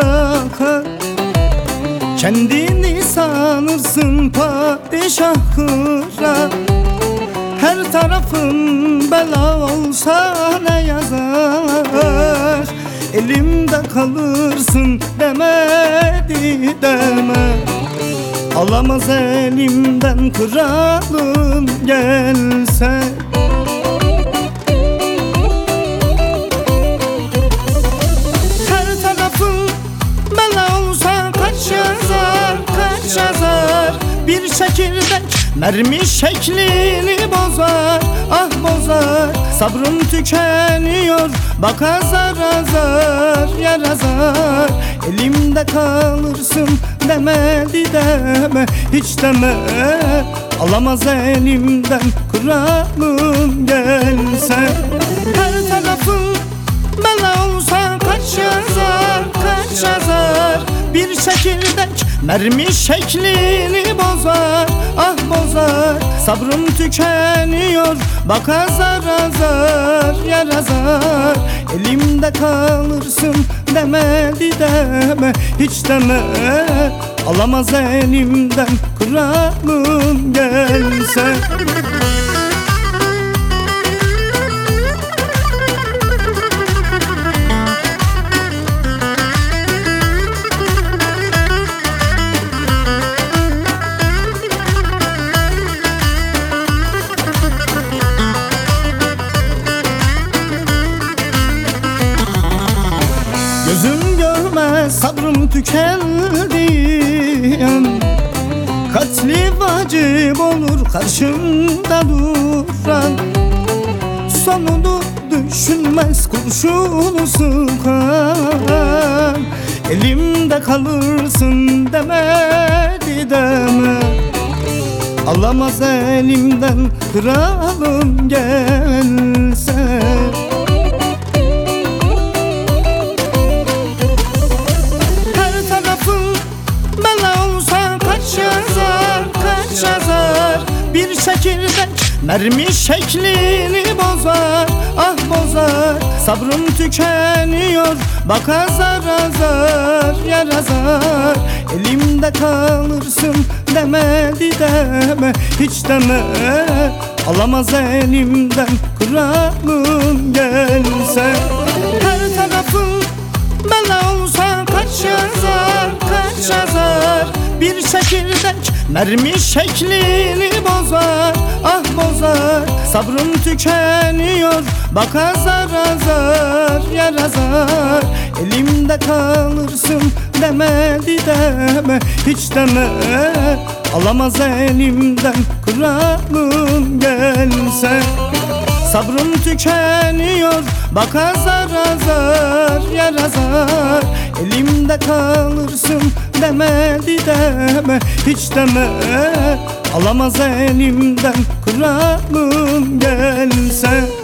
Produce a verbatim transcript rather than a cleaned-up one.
akar. Kendini sanırsın padişah kral, her tarafın bela olsa ne yazar. Elimde kalırsın demedi deme, alamaz elimden kralım gelse. Her tarafın bela olsa kaç yazar, kaç yazar. Bir çekirdek mermi şeklini bozar, ah bozar. Sabrım tükeniyor, bak azar azar, yer azar. Elimde kalırsın demedi deme, hiç deme. Alamaz elimden kralım gelse. Her tarafın bela olsa kaç yazar, kaç yazar. Bir çekirdek mermi şeklini bozar, ah bozar. Sabrım tükeniyor, bak azar azar, yer azar. Elimde kalırsın demedi deme, hiç deme. Alamaz elimden kralım gelse. Gözüm görmez sabrım tükendi, katli vacip olur karşımda duran. Sonunu düşünmez kurşunu sıkan, elimde kalırsın demedi deme. Alamaz elimden kralım gelse. Bir çekirdek mermi şeklini bozar, ah bozar. Sabrım tükeniyor, bak azar azar, yer azar. Elimde kalırsın demedi deme, hiç deme. Alamaz elimden kralım gelse. Her tarafın bela olsa kaç yazar, kaç yazar. Bir çekirdek mermi şeklini bozar, ah bozar. Sabrım tükeniyor, bak azar azar, yer azar. Elimde kalırsın demedi deme, hiç deme. Alamaz elimden kralım gelse. Sabrım tükeniyor, bak azar azar, yer azar. Elimde kalırsın demedi deme, hiç deme. Alamaz elimden kralım gelse.